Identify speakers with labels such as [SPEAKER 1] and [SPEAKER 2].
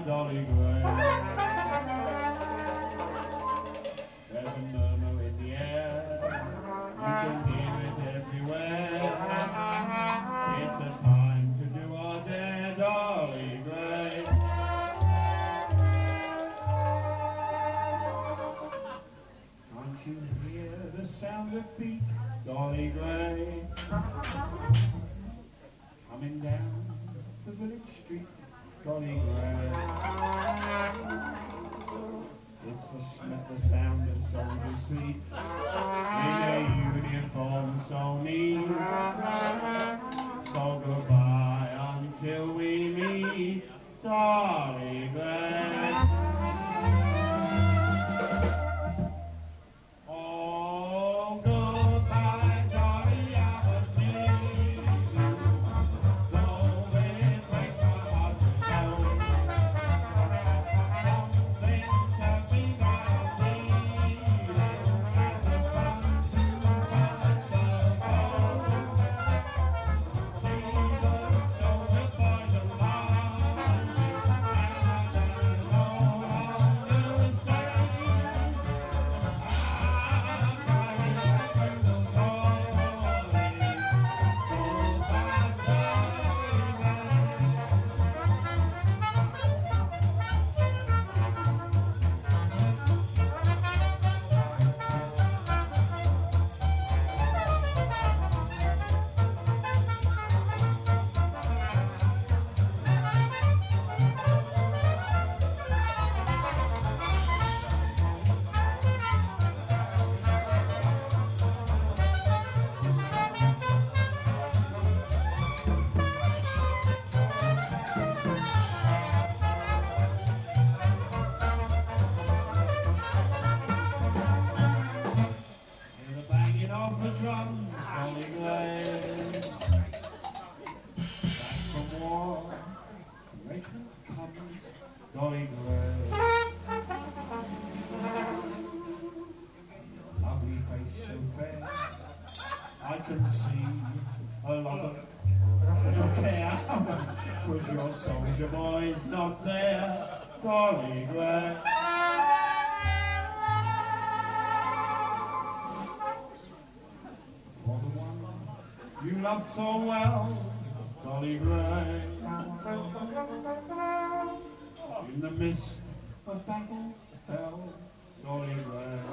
[SPEAKER 1] Dolly Gray. There's a murmur in the air, you can hear it everywhere. It's a time to do our dare, Dolly Gray. Can't you hear the sound of feet, Dolly Gray? Coming down the village street, Dolly Gray. It's the sound of soldiers' feet in a uniform so neat. So goodbye until we meet, Dolly Gray. Oh, goodbye, Dolly, I will see you. Though it breaks my heart to know. Some things have begun bleeding as the fun to find the goal. She looks so the boys are marching, and I don't know how to stay. Of the drums, Dolly Gray. Back from war, later comes Dolly Gray. Lovely face so fair, I can see a lot of you care, 'cause your soldier boy's not there, Dolly Gray. You loved so well, Dolly Gray. In the mist of battle fell, Dolly Gray.